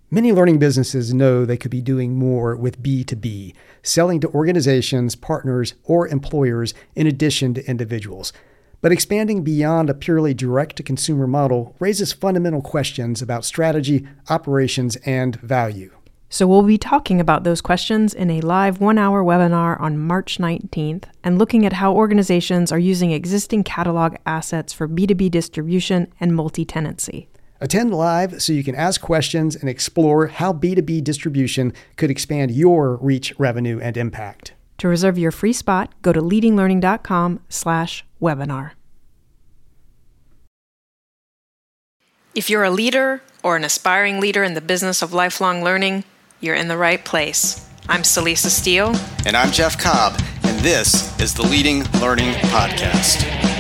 Many learning businesses know they could be doing more with B2B, selling to organizations, partners, or employers in addition to individuals. But expanding beyond a purely direct-to-consumer model raises fundamental questions about strategy, operations, and value. So we'll be talking about those questions in a live 1-hour webinar on March 19th and looking at how organizations are using existing catalog assets for B2B distribution and multi-tenancy. Attend live so you can ask questions and explore how B2B distribution could expand your reach, revenue, and impact. To reserve your free spot, go to leadinglearning.com/webinar. If you're a leader or an aspiring leader in the business of lifelong learning, you're in the right place. I'm Celisa Steele. And I'm Jeff Cobb, and this is the Leading Learning Podcast.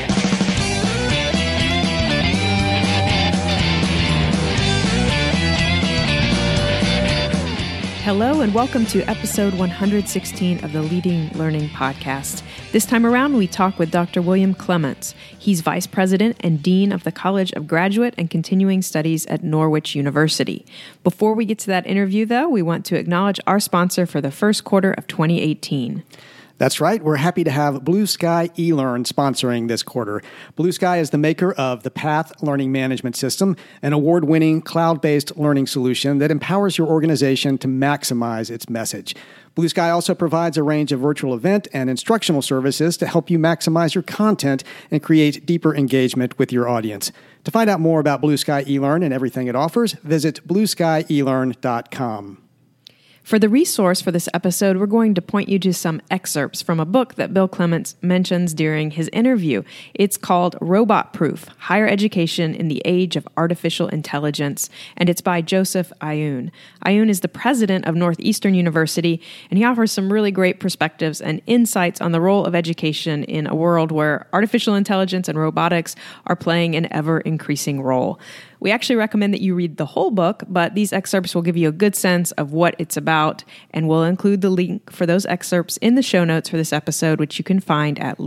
Hello and welcome to episode 116 of the Leading Learning Podcast. This time around, we talk with Dr. William Clements. He's Vice President and Dean of the College of Graduate and Continuing Studies at Norwich University. Before we get to that interview, though, we want to acknowledge our sponsor for the first quarter of 2018. That's right. We're happy to have Blue Sky eLearn sponsoring this quarter. Blue Sky is the maker of the Path Learning Management System, an award-winning cloud-based learning solution that empowers your organization to maximize its message. Blue Sky also provides a range of virtual event and instructional services to help you maximize your content and create deeper engagement with your audience. To find out more about Blue Sky eLearn and everything it offers, visit blueskyelearn.com. For the resource for this episode, we're going to point you to some excerpts from a book that Bill Clements mentions during his interview. It's called Robot Proof: Higher Education in the Age of Artificial Intelligence, and it's by Joseph Aoun. Aoun is the president of Northeastern University, and he offers some really great perspectives and insights on the role of education in a world where artificial intelligence and robotics are playing an ever-increasing role. We actually recommend that you read the whole book, but these excerpts will give you a good sense of what it's about, and we'll include the link for those excerpts in the show notes for this episode, which you can find at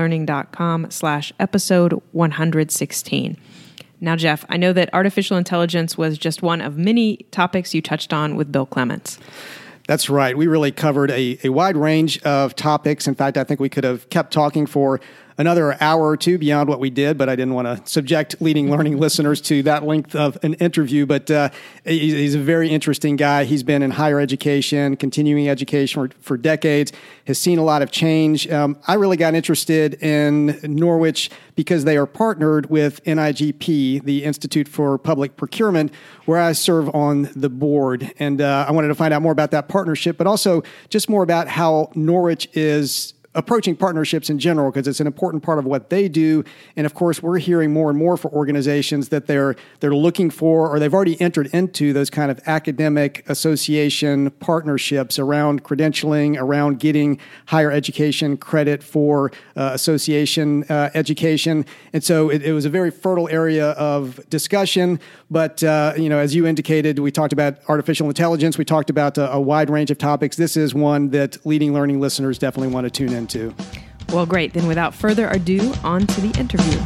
leadinglearning.com/episode 116. Now, Jeff, I know that artificial intelligence was just one of many topics you touched on with Bill Clements. That's right. We really covered a wide range of topics. In fact, I think we could have kept talking for another hour or two beyond what we did, but I didn't want to subject Leading Learning listeners to that length of an interview. But he's a very interesting guy. He's been in higher education, continuing education for decades, has seen a lot of change. I really got interested in Norwich because they are partnered with NIGP, the Institute for Public Procurement, where I serve on the board. And I wanted to find out more about that partnership, but also just more about how Norwich is approaching partnerships in general, because it's an important part of what they do. And of course, we're hearing more and more for organizations that they're looking for, or they've already entered into those kind of academic association partnerships around credentialing, around getting higher education credit for association education. And so it was a very fertile area of discussion. But, as you indicated, we talked about artificial intelligence. We talked about a wide range of topics. This is one that Leading Learning listeners definitely want to tune into. Well, great. Then without further ado, on to the interview.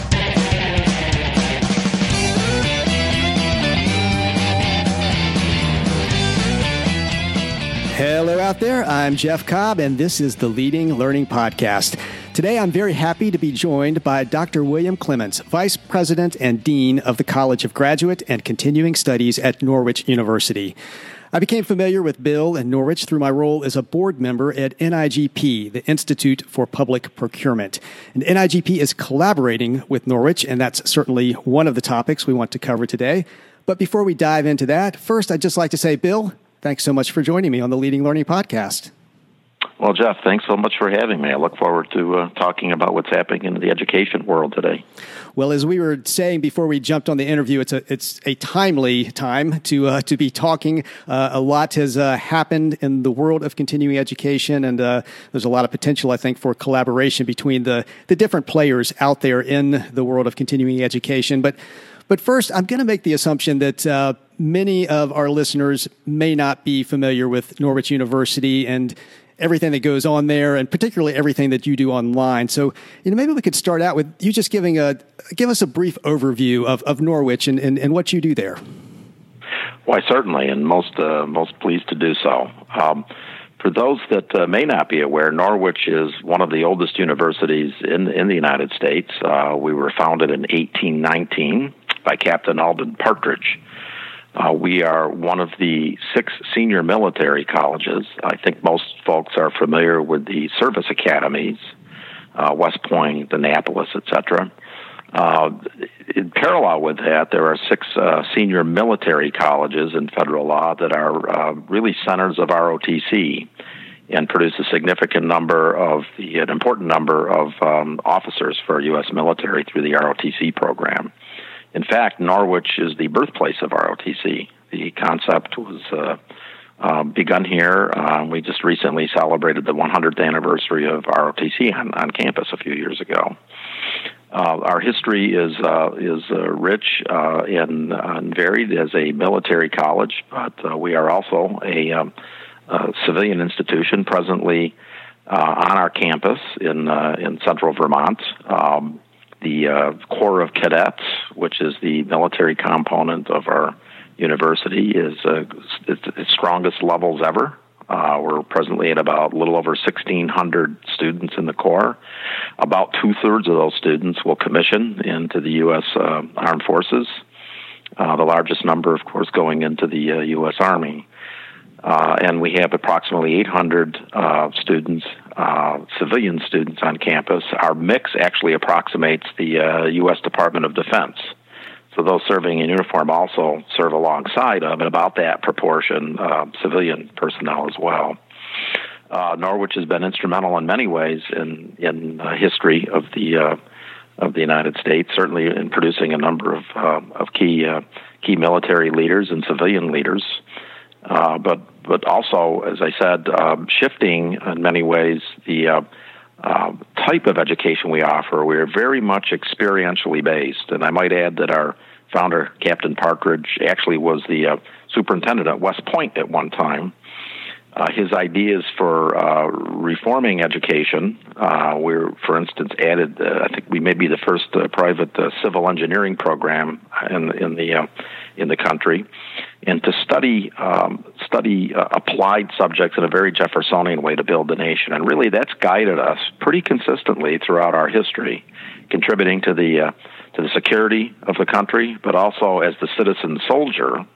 Hello out there. I'm Jeff Cobb, and this is the Leading Learning Podcast. Today, I'm very happy to be joined by Dr. William Clements, Vice President and Dean of the College of Graduate and Continuing Studies at Norwich University. I became familiar with Bill and Norwich through my role as a board member at NIGP, the Institute for Public Procurement. And NIGP is collaborating with Norwich, and that's certainly one of the topics we want to cover today. But before we dive into that, first, I'd just like to say, Bill, thanks so much for joining me on the Leading Learning Podcast. Well, Jeff, thanks so much for having me. I look forward to talking about what's happening in the education world today. Well, as we were saying before we jumped on the interview, it's a timely time to be talking. A lot has happened in the world of continuing education, and there's a lot of potential, I think, for collaboration between the different players out there in the world of continuing education. But first, I'm going to make the assumption that many of our listeners may not be familiar with Norwich University and everything that goes on there, and particularly everything that you do online. So, maybe we could start out with you just give us a brief overview of Norwich and what you do there. Why, certainly, and most pleased to do so. For those that may not be aware, Norwich is one of the oldest universities in the United States. We were founded in 1819 by Captain Alden Partridge. We are one of the 6 senior military colleges. I think most folks are familiar with the service academies, West Point, Annapolis, etc. In parallel with that, there are 6 senior military colleges in federal law that are really centers of ROTC and produce a significant number an important number of officers for U.S. military through the ROTC program. In fact, Norwich is the birthplace of ROTC. The concept was begun here. We just recently celebrated the 100th anniversary of ROTC on campus a few years ago. Our history is rich and varied as a military college, but we are also a civilian institution presently on our campus in central Vermont. The Corps of Cadets, which is the military component of our university, is its strongest levels ever. We're presently at about a little over 1,600 students in the Corps. About 2/3 of those students will commission into the U.S. Armed Forces. The largest number, of course, going into the U.S. Army. And we have approximately 800 students, civilian students on campus. Our mix actually approximates the U.S. Department of Defense. So those serving in uniform also serve alongside of, and about that proportion, civilian personnel as well. Norwich has been instrumental in many ways in history of the United States, certainly in producing a number of key military leaders and civilian leaders. But also, as I said, shifting in many ways the type of education we offer. We are very much experientially based, and I might add that our founder, Captain Partridge, actually was the superintendent at West Point at one time. His ideas for reforming education were, for instance, added. I think we may be the first private civil engineering program in the country, and to study applied subjects in a very Jeffersonian way to build the nation. And really, that's guided us pretty consistently throughout our history, contributing to the security of the country, but also as the citizen soldier,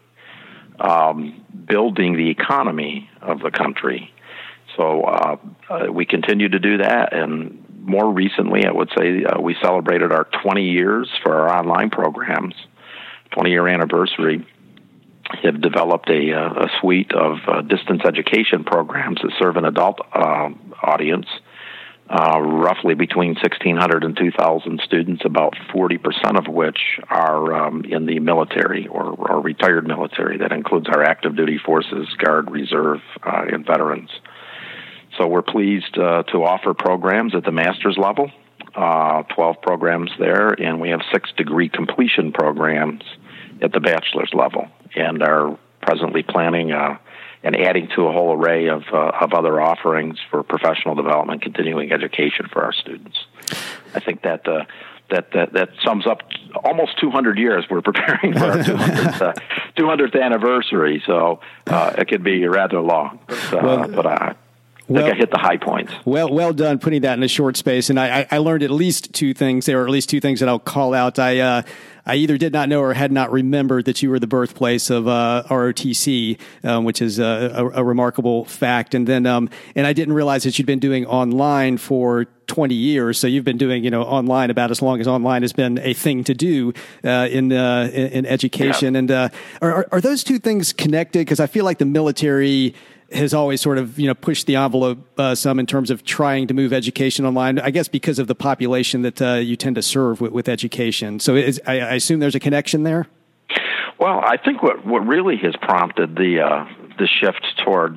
building the economy of the country. So we continue to do that, and more recently, I would say we celebrated our 20 years for our online programs, 20-year anniversary. Have developed a suite of distance education programs that serve an adult audience, roughly between 1,600 and 2,000 students, about 40% of which are in the military or retired military. That includes our active duty forces, Guard, Reserve, and veterans. So we're pleased to offer programs at the master's level, 12 programs there, and we have 6 degree completion programs at the bachelor's level, and are presently planning and adding to a whole array of other offerings for professional development, continuing education for our students. I think that sums up almost 200 years. We're preparing for our 200th anniversary, so it could be rather long. But I think I hit the high points. Well done putting that in a short space. And I learned at least 2 things. There are at least 2 things that I'll call out. I either did not know or had not remembered that you were the birthplace of ROTC, which is a remarkable fact. And then, and I didn't realize that you'd been doing online for 20 years. So you've been doing, online about as long as online has been a thing to do in education. Yeah. And are those 2 things connected? Because I feel like the military has always sort of, pushed the envelope some in terms of trying to move education online, I guess because of the population that you tend to serve with education. So I assume there's a connection there? Well, I think what really has prompted the shift toward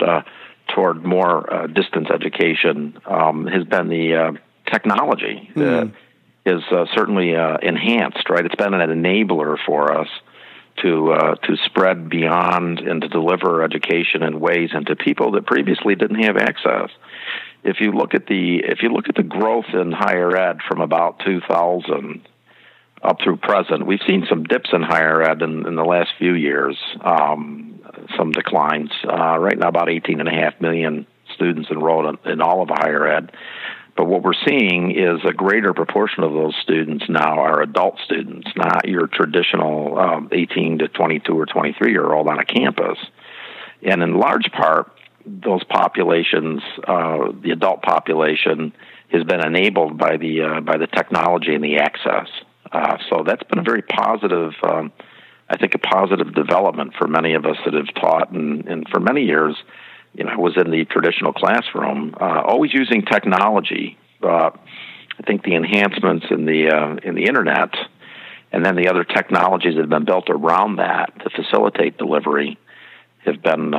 more distance education has been the technology. Is certainly enhanced, right? It's been an enabler for us to spread beyond and to deliver education in ways and to people that previously didn't have access. If you look at the growth in higher ed from about 2000 up through present. We've seen some dips in higher ed in the last few years, some declines. Right now, about 18.5 million students enrolled in all of higher ed. But what we're seeing is a greater proportion of those students now are adult students, not your traditional 18 to 22 or 23-year-old on a campus. And in large part, those populations, the adult population, has been enabled by the technology and the access. So that's been a very positive, I think, a positive development for many of us that have taught, and for many years, was in the traditional classroom, always using technology. I think the enhancements in the internet, and then the other technologies that have been built around that to facilitate delivery, have been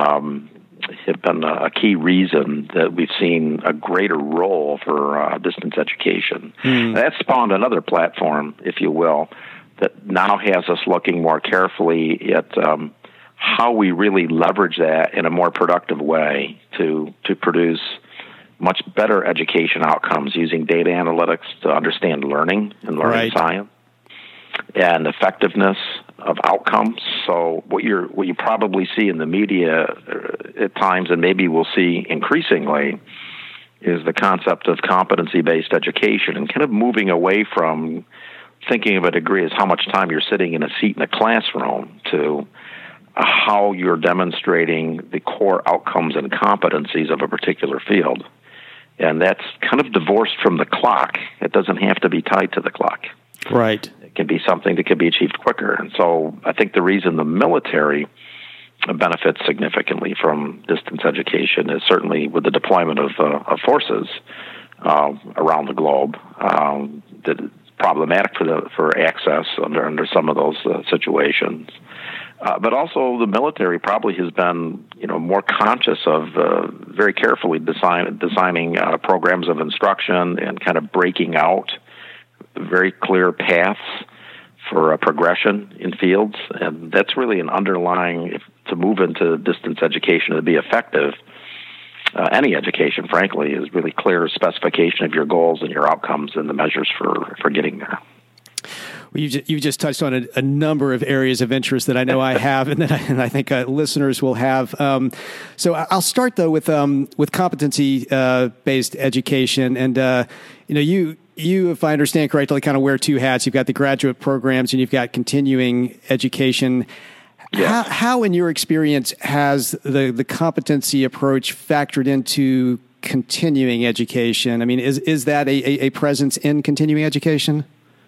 a key reason that we've seen a greater role for distance education. That spawned another platform, if you will, that now has us looking more carefully at how we really leverage that in a more productive way to produce much better education outcomes using data analytics to understand learning and learning science and effectiveness of outcomes. So what you probably see in the media at times, and maybe we'll see increasingly, is the concept of competency-based education, and kind of moving away from thinking of a degree as how much time you're sitting in a seat in a classroom to how you're demonstrating the core outcomes and competencies of a particular field. And that's kind of divorced from the clock. It doesn't have to be tied to the clock. Right. It can be something that can be achieved quicker. And so I think the reason the military benefits significantly from distance education is certainly with the deployment of forces around the globe that is problematic for access under some of those situations. But also the military probably has been, more conscious of very carefully designing programs of instruction and kind of breaking out very clear paths for progression in fields. And that's really an underlying, to move into distance education to be effective. Any education, frankly, is really clear specification of your goals and your outcomes and the measures for getting there. Well, you've just touched on a number of areas of interest that I know I have, and I think listeners will have. So I'll start though with competency based education, and you, if I understand correctly, kind of wear two hats. You've got the graduate programs, and you've got continuing education. Yeah. How, in your experience, has the competency approach factored into continuing education? I mean, is that a presence in continuing education?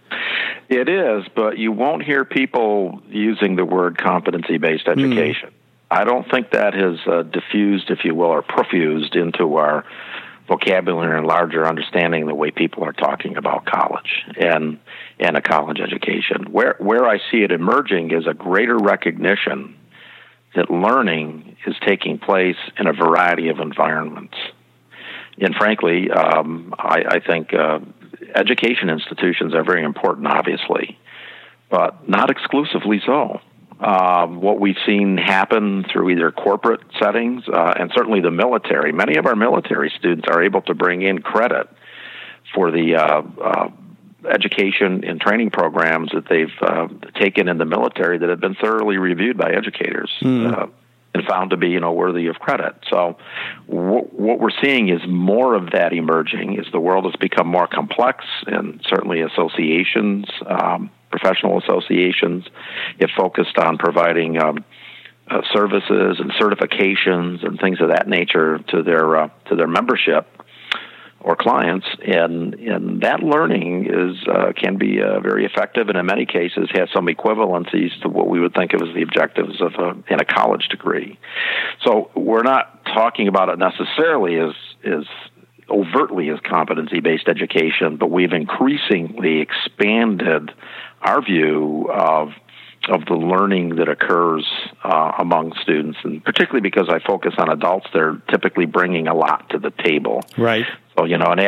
It is, but you won't hear people using the word competency-based education. I don't think that has diffused, if you will, or profused into our vocabulary and larger understanding the way people are talking about college and a college education. Where I see it emerging is a greater recognition that learning is taking place in a variety of environments. And frankly, I think education institutions are very important, obviously, but not exclusively so. What we've seen happen through either corporate settings and certainly the military, many of our military students are able to bring in credit for the education and training programs that they've taken in the military that have been thoroughly reviewed by educators and found to be, worthy of credit. So what we're seeing is more of that emerging as the world has become more complex, and certainly associations, professional associations, have focused on providing services and certifications and things of that nature to their membership or clients, and that learning can be very effective, and in many cases has some equivalencies to what we would think of as the objectives of in a college degree. So we're not talking about it necessarily as overtly as competency-based education, but we've increasingly expanded our view of the learning that occurs among students, and particularly because I focus on adults, they're typically bringing a lot to the table. Right. So,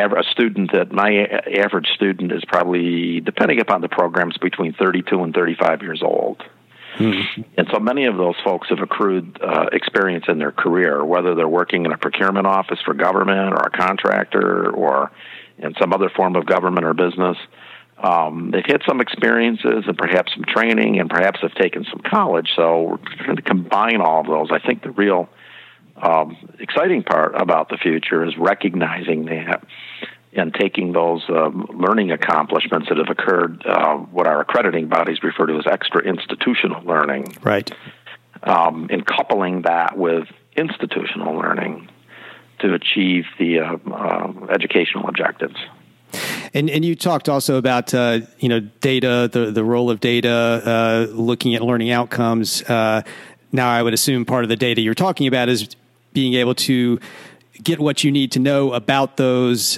my average student is probably, depending upon the programs, between 32 and 35 years old. Mm-hmm. And so many of those folks have accrued experience in their career, whether they're working in a procurement office for government or a contractor or in some other form of government or business. They've had some experiences and perhaps some training and perhaps have taken some college. So we're trying to combine all of those. I think the real exciting part about the future is recognizing that and taking those learning accomplishments that have occurred, what our accrediting bodies refer to as extra institutional learning. Right. And coupling that with institutional learning to achieve the educational objectives. And you talked also about data, the role of data, looking at learning outcomes. Now, I would assume part of the data you're talking about is being able to get what you need to know about those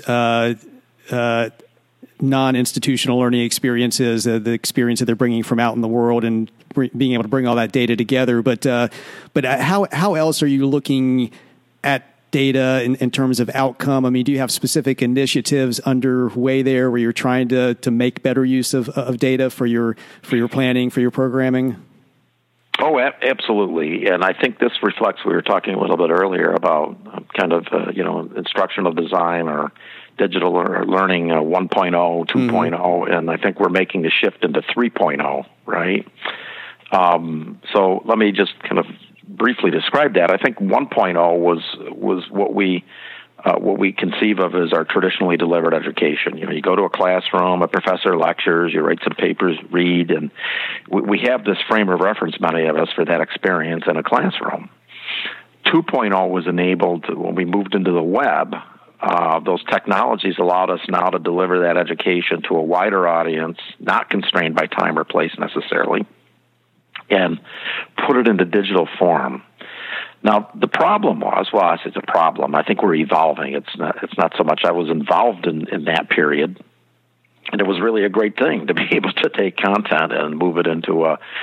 non-institutional learning experiences, the experience that they're bringing from out in the world, and being able to bring all that data together. But how else are you looking at data in terms of outcome? I mean, do you have specific initiatives underway there where you're trying to make better use of data for your planning, for your programming? Oh, absolutely. And I think this reflects, we were talking a little bit earlier about kind of, instructional design or digital learning 1.0, 2.0, and I think we're making the shift into 3.0, right? So let me just kind of briefly describe that. I think 1.0 was what we conceive of as our traditionally delivered education. You go to a classroom, a professor lectures, you write some papers, read, and we have this frame of reference, many of us, for that experience in a classroom. 2.0 was enabled when we moved into the web. Those technologies allowed us now to deliver that education to a wider audience, not constrained by time or place necessarily, and put it into digital form. Now, the problem was, well, it's a problem. I think we're evolving. It's not so much I was involved in that period, and it was really a great thing to be able to take content and move it into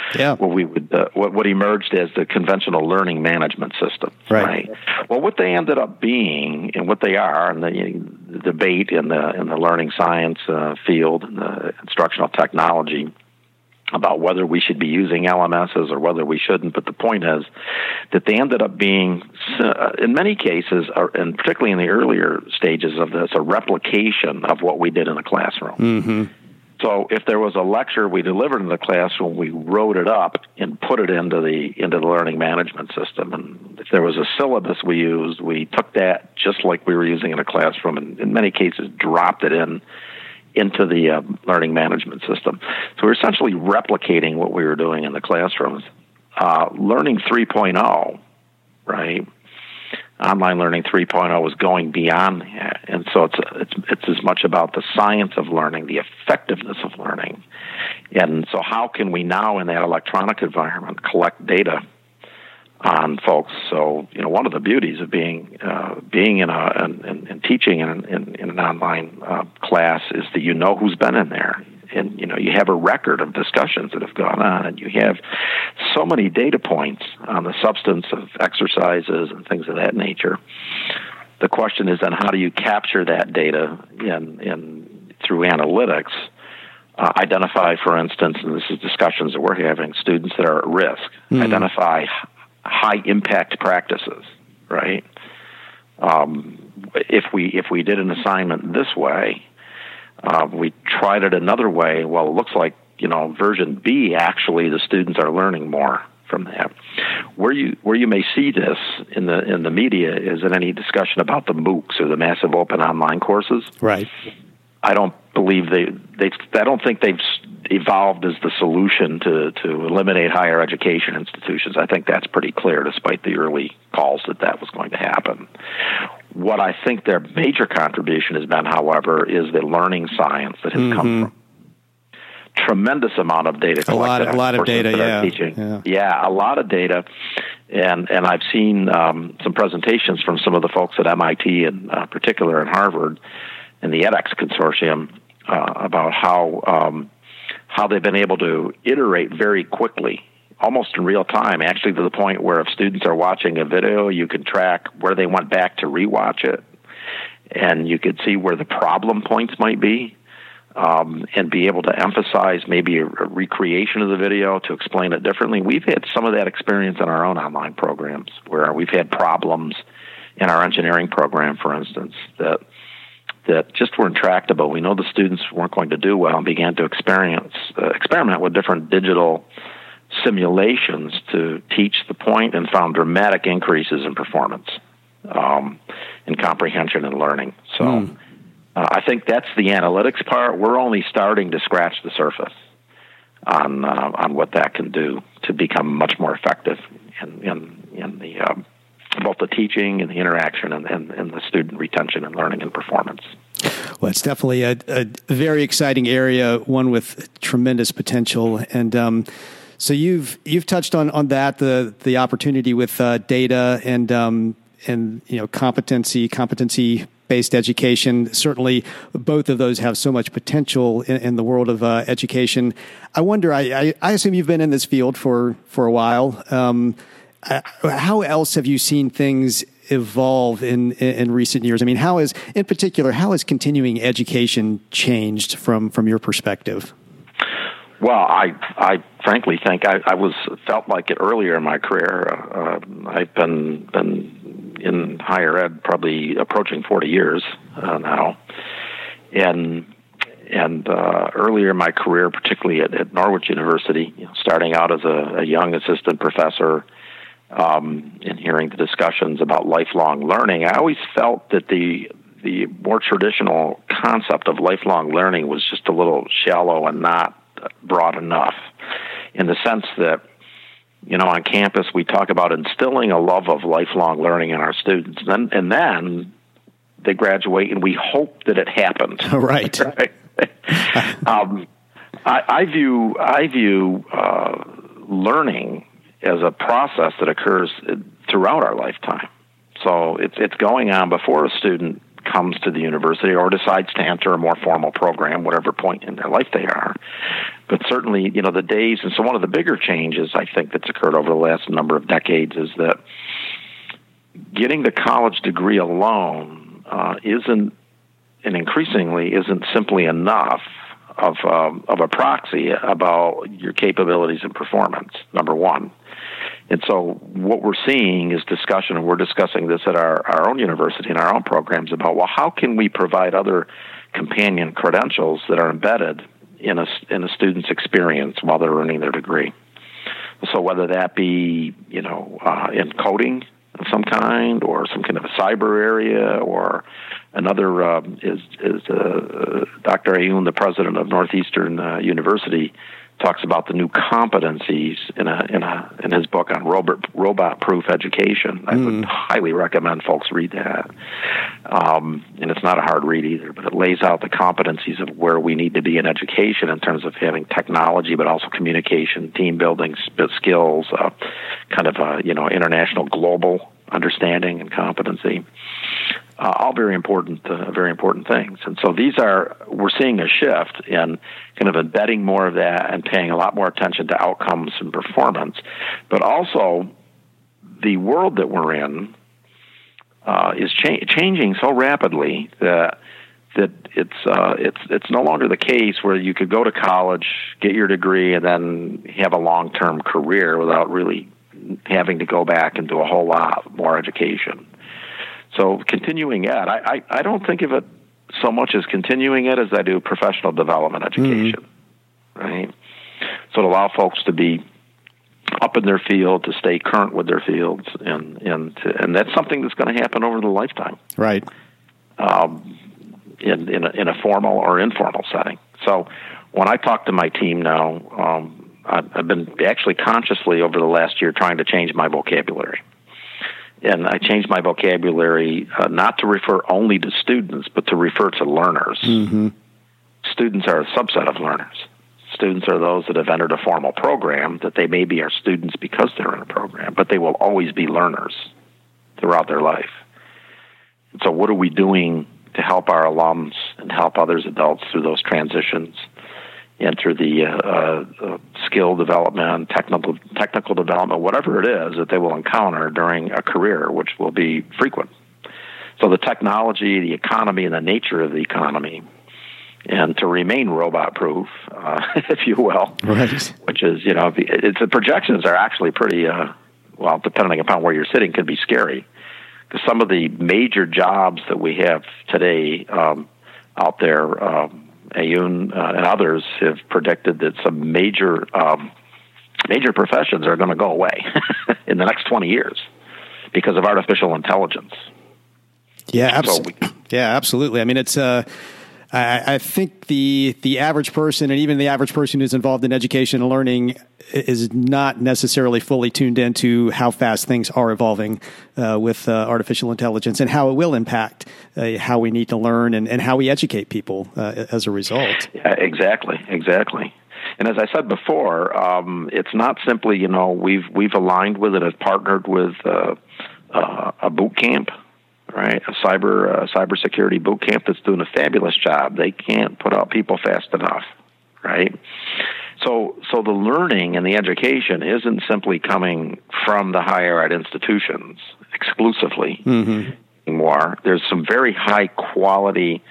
what emerged as the conventional learning management system. Right. Well, what they ended up being and what they are, and the debate in the learning science field and the instructional technology about whether we should be using LMSs or whether we shouldn't. But the point is that they ended up being, in many cases, and particularly in the earlier stages of this, a replication of what we did in the classroom. Mm-hmm. So if there was a lecture we delivered in the classroom, we wrote it up and put it into the learning management system. And if there was a syllabus we used, we took that just like we were using in a classroom, and in many cases dropped it into the learning management system. So we're essentially replicating what we were doing in the classrooms. Learning 3.0, right? Online Learning 3.0 is going beyond that. And so it's as much about the science of learning, the effectiveness of learning. And so how can we now in that electronic environment collect data on folks? So, one of the beauties of being in and teaching in an online class is that you know who's been in there, and you have a record of discussions that have gone on, and you have so many data points on the substance of exercises and things of that nature. The question is then, how do you capture that data in through analytics? Identify, for instance, and this is discussions that we're having, students that are at risk. Mm-hmm. Identify high impact practices, right? If we did an assignment this way, we tried it another way. Well, it looks like version B, actually the students are learning more from that. Where you may see this in the media is in any discussion about the MOOCs or the massive open online courses. Right. I don't believe I don't think they've evolved as the solution to eliminate higher education institutions. I think that's pretty clear, despite the early calls that was going to happen. What I think their major contribution has been, however, is the learning science that has come from. Tremendous amount of data collected. A lot of data, yeah, a lot of data. And I've seen some presentations from some of the folks at MIT, in particular, and Harvard, and the edX consortium about how they've been able to iterate very quickly, almost in real time, actually to the point where if students are watching a video, you can track where they went back to rewatch it, and you could see where the problem points might be, and be able to emphasize maybe a recreation of the video to explain it differently. We've had some of that experience in our own online programs where we've had problems in our engineering program, for instance, that that just were intractable. We know the students weren't going to do well and began to experiment with different digital simulations to teach the point, and found dramatic increases in performance, in comprehension and learning. So I think that's the analytics part. We're only starting to scratch the surface on what that can do to become much more effective in the both the teaching and the interaction and the student retention and learning and performance. Well, it's definitely a very exciting area, one with tremendous potential. And so you've touched on that, the opportunity with data and competency-based education. Certainly, both of those have so much potential in the world of education. I wonder, I assume you've been in this field for a while. How else have you seen things evolve in recent years? I mean, how has continuing education changed from your perspective? Well, I frankly think I felt like it earlier in my career. I've been in higher ed probably approaching 40 years now, and earlier in my career, particularly at Norwich University, starting out as a young assistant professor, and hearing the discussions about lifelong learning, I always felt that the more traditional concept of lifelong learning was just a little shallow and not broad enough, in the sense that, on campus we talk about instilling a love of lifelong learning in our students, and then they graduate and we hope that it happened. Right. Right? I view learning as a process that occurs throughout our lifetime. So it's going on before a student comes to the university or decides to enter a more formal program, whatever point in their life they are. But certainly, the days, and so one of the bigger changes I think that's occurred over the last number of decades is that getting the college degree alone isn't simply enough of a proxy about your capabilities and performance, number one. And so what we're seeing is discussion, and we're discussing this at our own university and our own programs, about, well, how can we provide other companion credentials that are embedded in a student's experience while they're earning their degree? So whether that be, in coding of some kind, or some kind of a cyber area, or another is Dr. Ayoun, the president of Northeastern University, talks about the new competencies in his book on robot-proof education. I would highly recommend folks read that. And it's not a hard read either, but it lays out the competencies of where we need to be in education in terms of having technology, but also communication, team building skills, international global understanding and competency. All very important things. And so we're seeing a shift in kind of embedding more of that and paying a lot more attention to outcomes and performance. But also, the world that we're in is changing so rapidly that it's no longer the case where you could go to college, get your degree, and then have a long-term career without really having to go back and do a whole lot more education. So continuing ed, I don't think of it so much as continuing ed as I do professional development education, right? So to allow folks to be up in their field, to stay current with their fields, and that's something that's going to happen over the lifetime, right? In a formal or informal setting. So when I talk to my team now, I've been actually consciously over the last year trying to change my vocabulary. And I changed my vocabulary not to refer only to students, but to refer to learners. Mm-hmm. Students are a subset of learners. Students are those that have entered a formal program, that they maybe are students because they're in a program, but they will always be learners throughout their life. And so what are we doing to help our alums and help others adults through those transitions and through the skill development, technical development, whatever it is that they will encounter during a career, which will be frequent. So the technology, the economy, and the nature of the economy, and to remain robot-proof, if you will, right? Which is, the projections are actually pretty, depending upon where you're sitting, could be scary. because some of the major jobs that we have today out there, Ayun and others have predicted that some major professions are going to go away in the next 20 years because of artificial intelligence. Yeah, absolutely. I mean, it's I think the average person, and even the average person who's involved in education and learning, is not necessarily fully tuned into how fast things are evolving with artificial intelligence and how it will impact how we need to learn and how we educate people as a result. Yeah, exactly. And as I said before, it's not simply, we've aligned with it, have partnered with a boot camp, right? A cybersecurity boot camp that's doing a fabulous job. They can't put out people fast enough, right? So the learning and the education isn't simply coming from the higher ed institutions exclusively anymore. There's some very high quality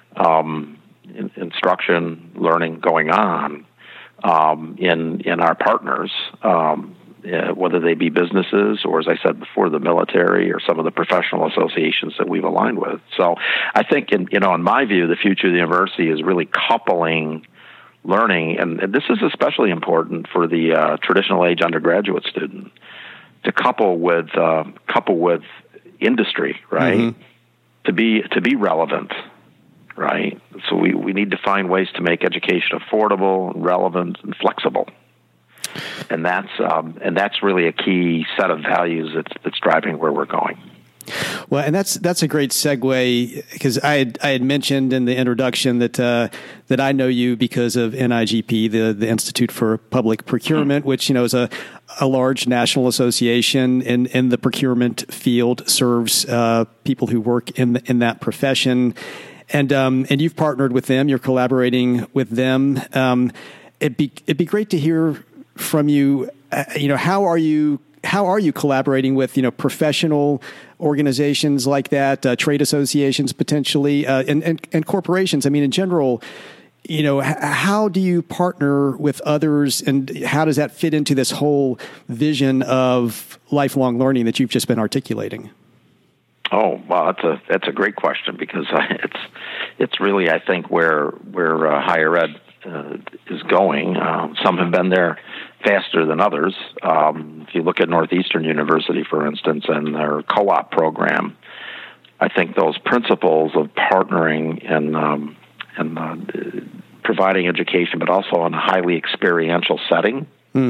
instruction, learning going on in our partners, whether they be businesses or, as I said before, the military or some of the professional associations that we've aligned with. So I think, in my view, the future of the university is really coupling learning, and this is especially important for the traditional age undergraduate student, to couple with industry, right? To be relevant, right? So we need to find ways to make education affordable, relevant, and flexible. And that's really a key set of values that's driving where we're going. Well, and that's a great segue, because I had mentioned in the introduction that I know you because of NIGP, the Institute for Public Procurement, which is a large national association in the procurement field, serves people who work in that profession, and you've partnered with them. You're collaborating with them. It'd be great to hear from you. How are you collaborating with professional organizations like that, trade associations potentially, and corporations? I mean, in general, how do you partner with others, and how does that fit into this whole vision of lifelong learning that you've just been articulating? Oh, well, that's a great question, because it's really, I think, where higher ed is going. Some have been there faster than others. If you look at Northeastern University, for instance, and their co-op program, I think those principles of partnering and providing education, but also in a highly experiential setting,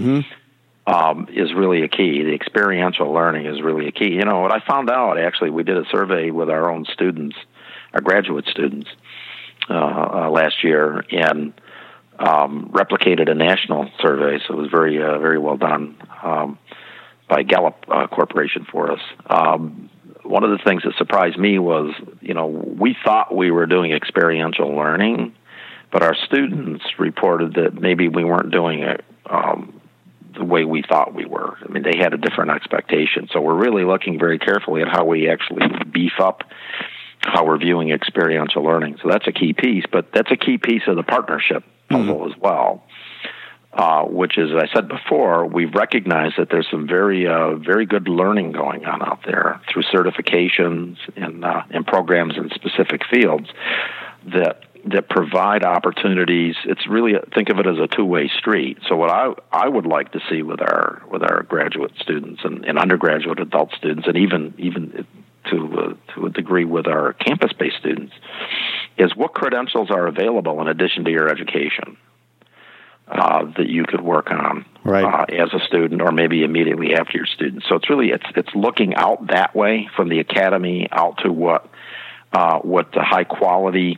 is really a key. The experiential learning is really a key. What I found out, actually, we did a survey with our own students, our graduate students, last year, and replicated a national survey, so it was very, very well done by Gallup Corporation for us. One of the things that surprised me was, we thought we were doing experiential learning, but our students reported that maybe we weren't doing it the way we thought we were. I mean, they had a different expectation. So we're really looking very carefully at how we actually beef up how we're viewing experiential learning. So that's a key piece, but that's a key piece of the partnership puzzle as well, which is, as I said before, we've recognized that there's some very, very good learning going on out there through certifications and programs in specific fields that provide opportunities. It's really, think of it as a two-way street. So what I would like to see with our graduate students and undergraduate adult students, and even to a degree with our campus-based students, is what credentials are available in addition to your education that you could work on as a student, or maybe immediately after your student. So it's really it's looking out that way from the academy out to what the high quality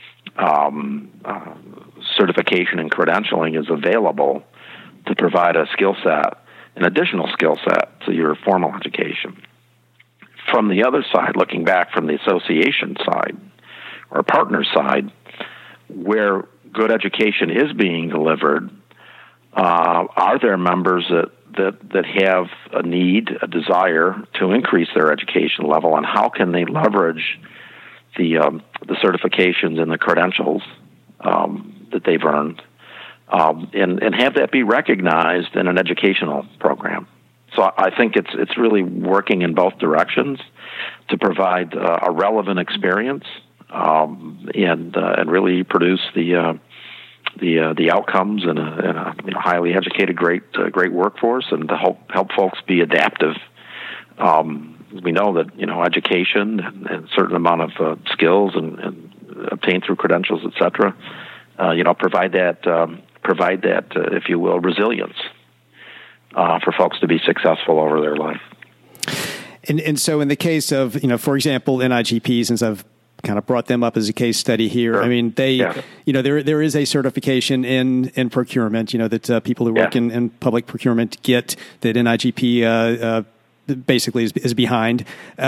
certification and credentialing is available to provide a skill set, an additional skill set to your formal education. From the other side, looking back from the association side or partner side, where good education is being delivered, are there members that have a need, a desire to increase their education level, and how can they leverage the certifications and the credentials that they've earned, and have that be recognized in an educational program? So I think it's really working in both directions to provide a relevant experience and really produce the outcomes in a highly educated, great workforce, and to help folks be adaptive. We know that education and a certain amount of skills and obtained through credentials, et cetera, provide that if you will, resilience for folks to be successful over their life. And so in the case of, for example, NIGP, since I've kind of brought them up as a case study here. Sure. I mean, there is a certification in procurement, that people who work in public procurement get, that NIGP basically is behind.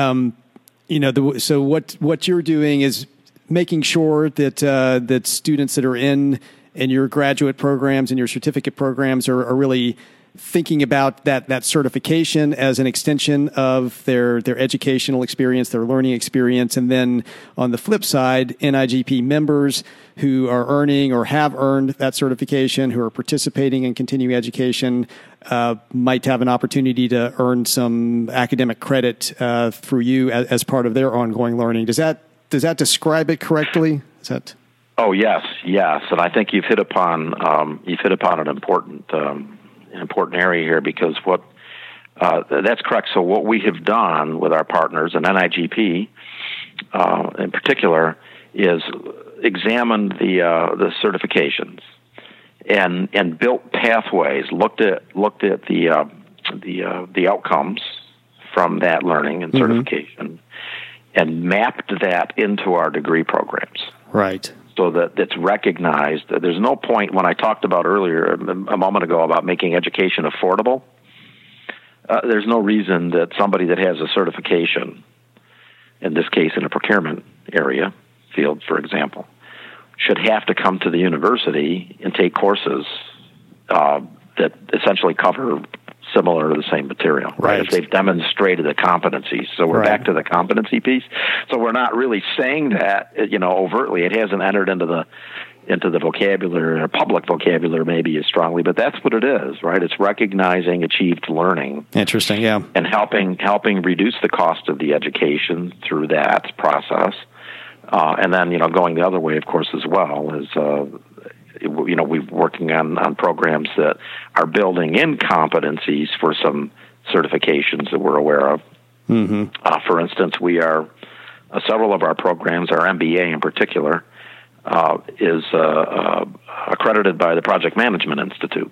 So what you're doing is making sure that students that are in your graduate programs and your certificate programs are really thinking about that certification as an extension of their educational experience, their learning experience. And then on the flip side, NIGP members who are earning or have earned that certification, who are participating in continuing education, might have an opportunity to earn some academic credit through you as part of their ongoing learning. Does that describe it correctly? Is that? Oh, yes. And I think you've hit upon an important area here, because that's correct. So what we have done with our partners, and NIGP in particular, is examined the certifications and built pathways, looked at the outcomes from that learning and certification, and mapped that into our degree programs. Right. So that it's recognized. There's no point, when I talked about earlier, a moment ago, about making education affordable, there's no reason that somebody that has a certification, in this case in a procurement area, field, for example, should have to come to the university and take courses that essentially cover similar to the same material, right? If they've demonstrated the competencies. So we're back to the competency piece. So we're not really saying that, overtly. It hasn't entered into the vocabulary, or public vocabulary maybe as strongly, but that's what it is, right? It's recognizing achieved learning. Interesting, yeah. And helping reduce the cost of the education through that process. And then, going the other way, of course, as well, is we're working on programs that are building in competencies for some certifications that we're aware of. Mm-hmm. For instance, we are several of our programs, our MBA in particular, is accredited by the Project Management Institute.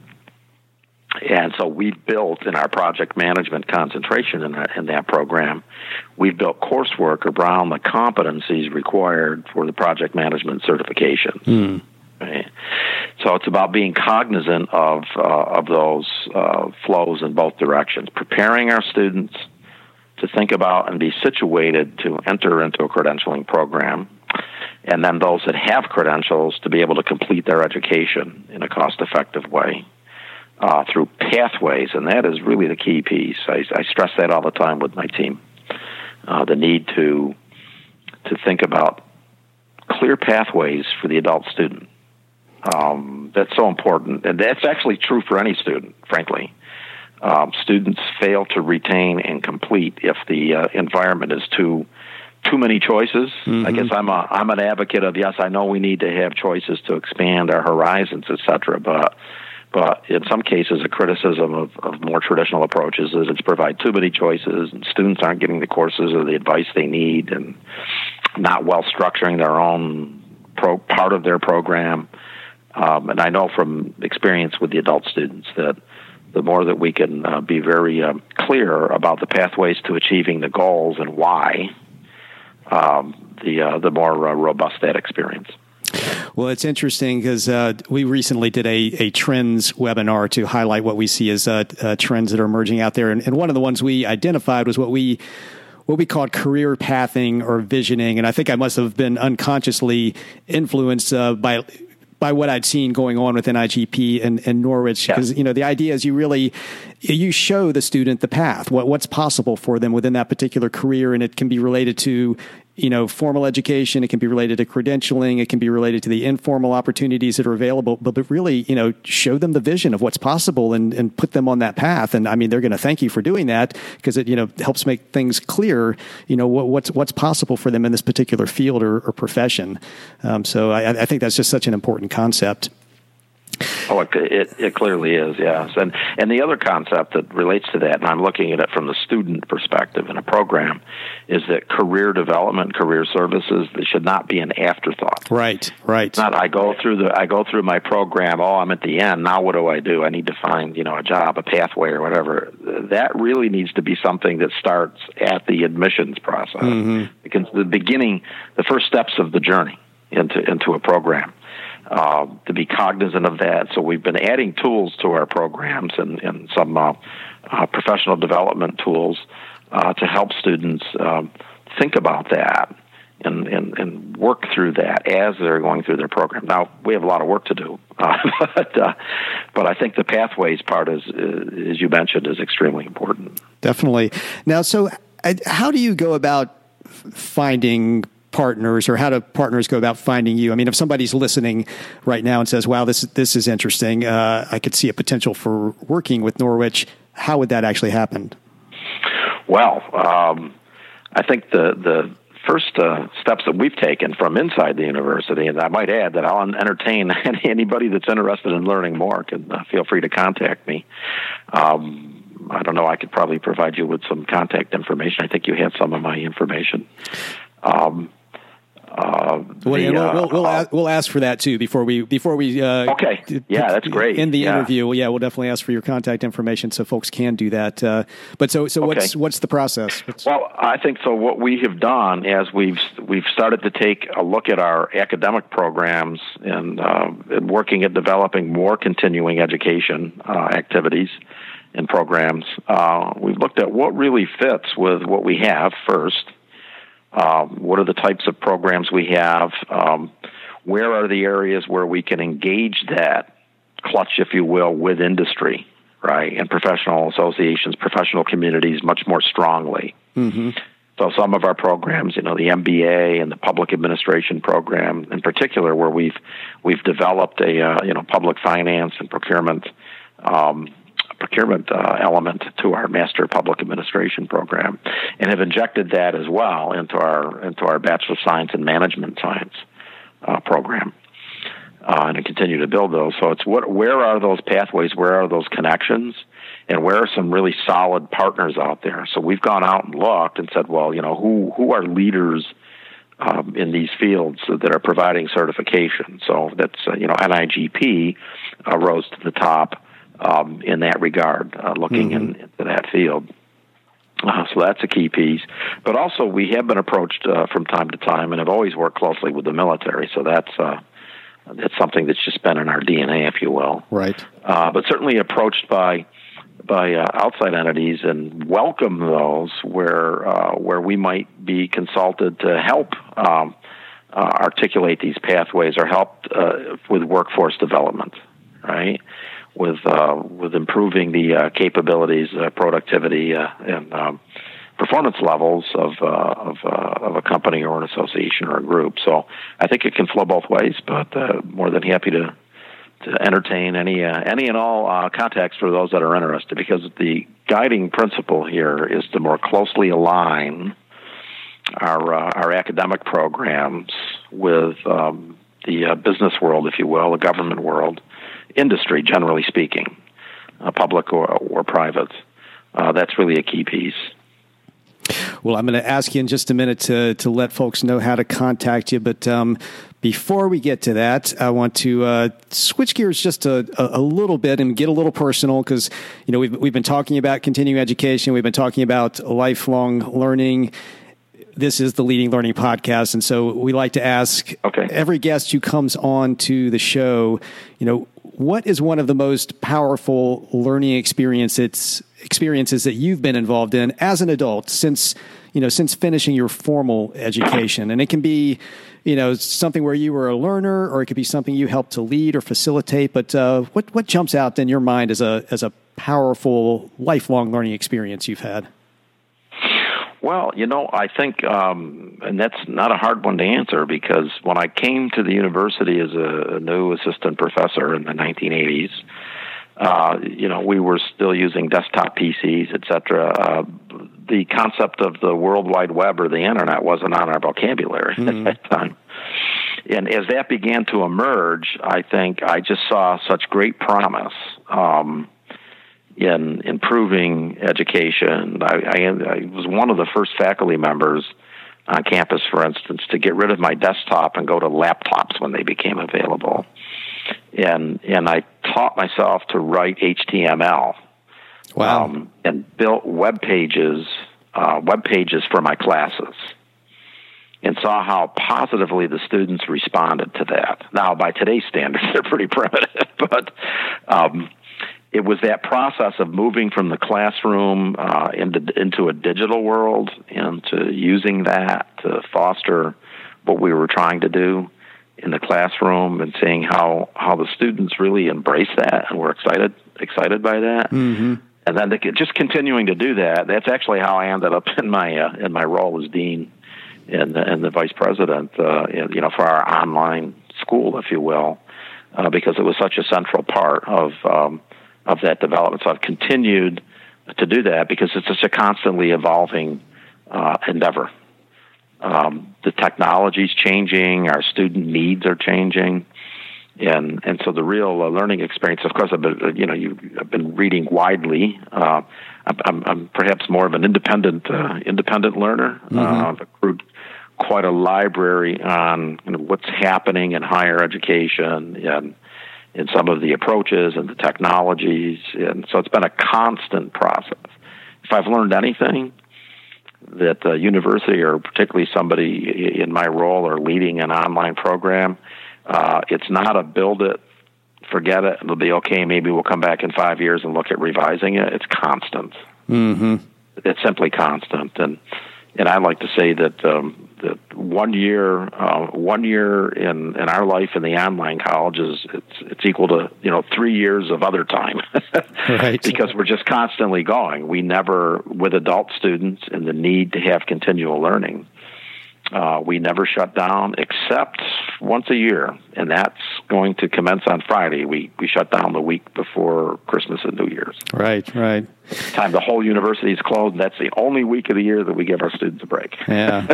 And so we've built in our project management concentration in that program, we've built coursework around the competencies required for the project management certification. Right? So it's about being cognizant of those flows in both directions, preparing our students to think about and be situated to enter into a credentialing program, and then those that have credentials to be able to complete their education in a cost-effective way through pathways, and that is really the key piece. I stress that all the time with my team, the need to think about clear pathways for the adult student. That's so important, and that's actually true for any student, frankly. Students fail to retain and complete if the environment is too many choices. Mm-hmm. I guess I'm an advocate of, yes, I know we need to have choices to expand our horizons, et cetera, but in some cases, a criticism of more traditional approaches is it's provide too many choices, and students aren't getting the courses or the advice they need, and not well structuring their own part of their program. And I know from experience with the adult students that the more that we can be very clear about the pathways to achieving the goals and why, the more robust that experience. Well, it's interesting because we recently did a trends webinar to highlight what we see as trends that are emerging out there. And one of the ones we identified was what we called career pathing or visioning. And I think I must have been unconsciously influenced by what I'd seen going on with NIGP and Norwich, because the idea is you show the student the path, what's possible for them within that particular career, and it can be related to formal education. It can be related to credentialing. It can be related to the informal opportunities that are available, but really, show them the vision of what's possible and put them on that path. And I mean, they're going to thank you for doing that because it, helps make things clear, what's possible for them in this particular field or profession. So I think that's just such an important concept. Oh, it clearly is, yes. And the other concept that relates to that, and I'm looking at it from the student perspective in a program, is that career development, career services, they should not be an afterthought. Right. It's not I go through my program, I'm at the end, now what do? I need to find, a job, a pathway or whatever. That really needs to be something that starts at the admissions process. Mm-hmm. Because the first steps of the journey into a program. To be cognizant of that. So we've been adding tools to our programs and some professional development tools to help students think about that and work through that as they're going through their program. Now, we have a lot of work to do, but I think the pathways part, as you mentioned, is extremely important. Definitely. Now, so how do you go about finding partners, or how do partners go about finding you? I mean, if somebody's listening right now and says, wow, this is interesting, I could see a potential for working with Norwich, how would that actually happen? Well, I think the first steps that we've taken from inside the university, and I might add that I'll entertain anybody that's interested in learning more can feel free to contact me. I don't know, I could probably provide you with some contact information. I think you have some of my information. We'll ask for that too before we okay. Yeah, that's great. In the interview, we'll definitely ask for your contact information so folks can do that. But so okay. What's the process? Well, I think so. What we have done is we've started to take a look at our academic programs and working at developing more continuing education activities and programs. We've looked at what really fits with what we have first. What are the types of programs we have? Where are the areas where we can engage that clutch, if you will, with industry, right, and professional associations, professional communities much more strongly? Mm-hmm. So some of our programs, the MBA and the public administration program in particular, where we've developed a public finance and procurement element to our Master Public Administration program, and have injected that as well into our Bachelor of Science and Management Science program, and to continue to build those. So it's where are those pathways, where are those connections, and where are some really solid partners out there? So we've gone out and looked and said, well, who are leaders in these fields that are providing certification? So that's NIGP rose to the top. In that regard, looking into that field. So that's a key piece. But also we have been approached from time to time and have always worked closely with the military. So that's something that's just been in our DNA, if you will. Right. But certainly approached by outside entities and welcome those where we might be consulted to help articulate these pathways or help with workforce development, right? With improving the capabilities, productivity, and performance levels of a company or an association or a group. So I think it can flow both ways, but more than happy to entertain any and all contacts for those that are interested, because the guiding principle here is to more closely align our academic programs with the business world, if you will, the government world, industry, generally speaking, public or private. That's really a key piece. Well, I'm going to ask you in just a minute to let folks know how to contact you. But before we get to that, I want to switch gears just a little bit and get a little personal, because we've been talking about continuing education. We've been talking about lifelong learning. This is the Leading Learning Podcast, and so we like to ask every guest who comes on to the show, what is one of the most powerful learning experiences that you've been involved in as an adult since finishing your formal education? And it can be, something where you were a learner, or it could be something you helped to lead or facilitate. But what jumps out in your mind as a powerful lifelong learning experience you've had? Well, I think, and that's not a hard one to answer, because when I came to the university as a new assistant professor in the 1980s, we were still using desktop PCs, et cetera. The concept of the World Wide Web or the Internet wasn't on our vocabulary at that time. And as that began to emerge, I think I just saw such great promise in improving education. I was one of the first faculty members on campus, for instance, to get rid of my desktop and go to laptops when they became available. And I taught myself to write HTML. Wow. And built web pages for my classes, and saw how positively the students responded to that. Now, by today's standards, they're pretty primitive, but it was that process of moving from the classroom into a digital world, and to using that to foster what we were trying to do in the classroom, and seeing how the students really embraced that and were excited by that. Mm-hmm. And then just continuing to do that. That's actually how I ended up in my role as dean and the vice president, for our online school, if you will, because it was such a central part of that development. So I've continued to do that because it's such a constantly evolving endeavor. The technology's changing, our student needs are changing, and so the real learning experience. Of course, I've been reading widely. I'm perhaps more of an independent learner. I've accrued quite a library on what's happening in higher education and in some of the approaches and the technologies, and so it's been a constant process. If I've learned anything, that the university, or particularly somebody in my role or leading an online program, it's not a build it, forget it, it'll be okay, maybe we'll come back in 5 years and look at revising it. It's constant. Mm-hmm. It's simply constant. And I like to say that that 1 year in our life in the online college it's equal to 3 years of other time, right? Because we're just constantly going. We never, with adult students and the need to have continual learning, we never shut down except once a year, and that's going to commence on Friday. We shut down the week before Christmas and New Year's. Right. Time the whole university is closed, and that's the only week of the year that we give our students a break. Yeah.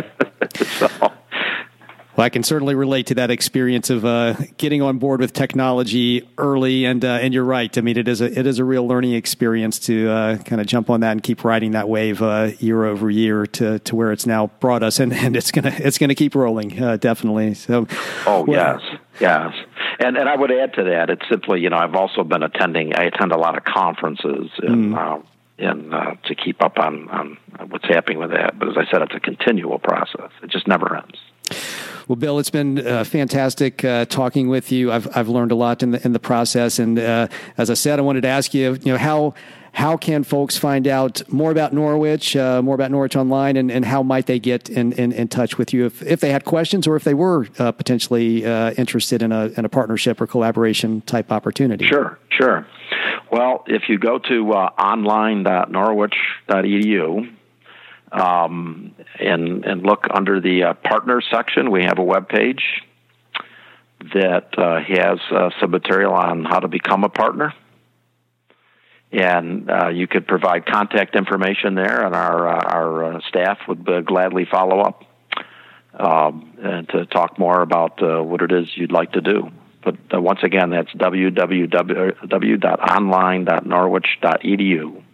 Well, I can certainly relate to that experience of getting on board with technology early, and you're right. I mean, it is a real learning experience to kind of jump on that and keep riding that wave year over year to where it's now brought us, and it's gonna keep rolling, definitely. So, yes, and I would add to that. It's simply I've also been attend a lot of conferences and to keep up on what's happening with that. But as I said, it's a continual process. It just never ends. Well, Bill, it's been fantastic talking with you. I've learned a lot in the process, and as I said, I wanted to ask you, how can folks find out more about Norwich Online, and how might they get in touch with you if they had questions, or if they were potentially interested in a partnership or collaboration type opportunity? Sure. Well, if you go to online.norwich.edu. And look under the partners section, we have a web page that has some material on how to become a partner. And you could provide contact information there, and our staff would gladly follow up and to talk more about what it is you'd like to do. But once again, that's www.online.norwich.edu.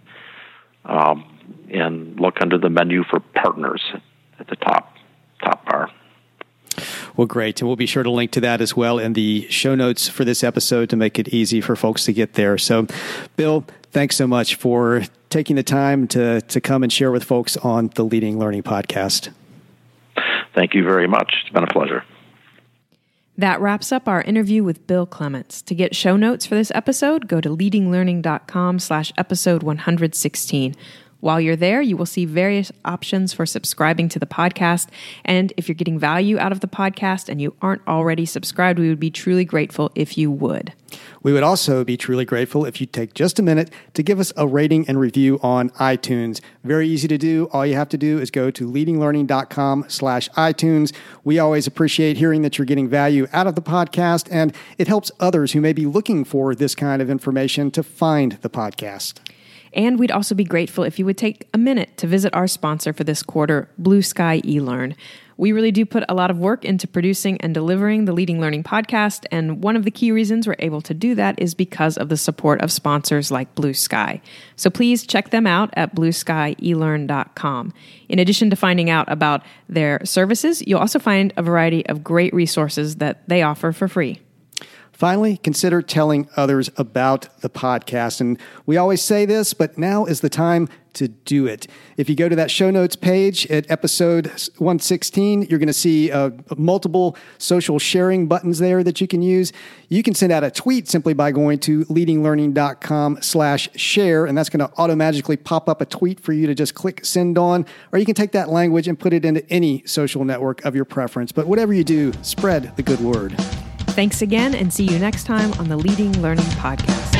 And look under the menu for partners at the top bar. Well, great. And we'll be sure to link to that as well in the show notes for this episode to make it easy for folks to get there. So, Bill, thanks so much for taking the time to come and share with folks on the Leading Learning Podcast. Thank you very much. It's been a pleasure. That wraps up our interview with Bill Clements. To get show notes for this episode, go to leadinglearning.com/episode 116. While you're there, you will see various options for subscribing to the podcast. And if you're getting value out of the podcast and you aren't already subscribed, we would be truly grateful if you would. We would also be truly grateful if you take just a minute to give us a rating and review on iTunes. Very easy to do. All you have to do is go to leadinglearning.com/iTunes. We always appreciate hearing that you're getting value out of the podcast, and it helps others who may be looking for this kind of information to find the podcast. And we'd also be grateful if you would take a minute to visit our sponsor for this quarter, Blue Sky eLearn. We really do put a lot of work into producing and delivering the Leading Learning podcast, and one of the key reasons we're able to do that is because of the support of sponsors like Blue Sky. So please check them out at blueskyelearn.com. In addition to finding out about their services, you'll also find a variety of great resources that they offer for free. Finally, consider telling others about the podcast. And we always say this, but now is the time to do it. If you go to that show notes page at episode 116, you're going to see multiple social sharing buttons there that you can use. You can send out a tweet simply by going to leadinglearning.com/share, and that's going to automatically pop up a tweet for you to just click send on, or you can take that language and put it into any social network of your preference. But whatever you do, spread the good word. Thanks again, and see you next time on the Leading Learning Podcast.